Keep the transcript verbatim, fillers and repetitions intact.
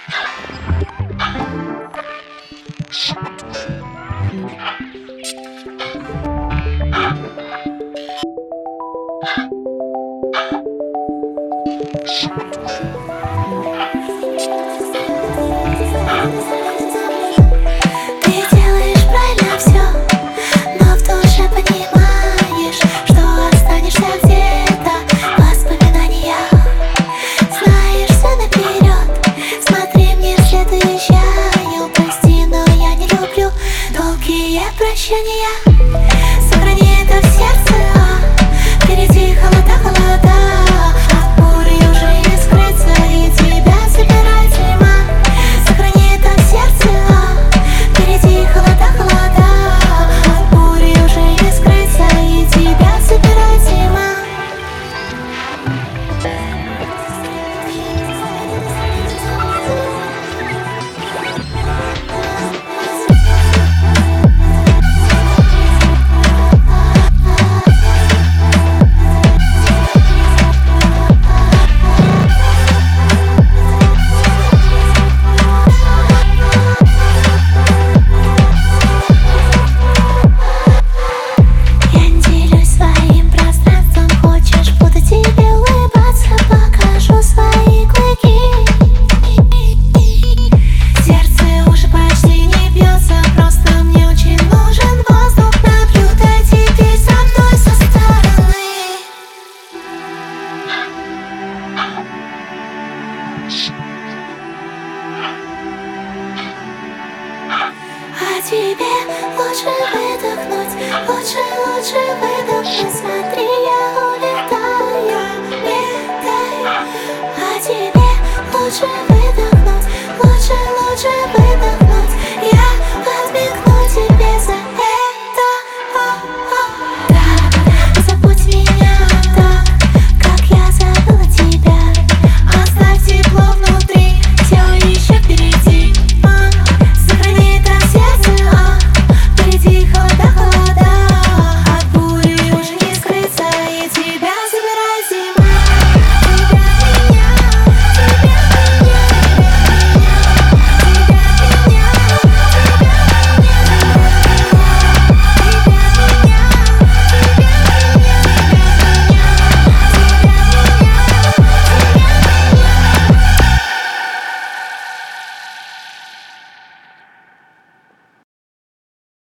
Прощания. Сохрани это в сердце, а впереди холода, холода. От бури уже не скрыться, и тебя собирает зима. Сохрани это в сердце, а впереди холода, холода. От бури уже не скрыться, и тебя собирает зима. А тебе лучше выдохнуть, лучше, лучше выдохнуть, смотри.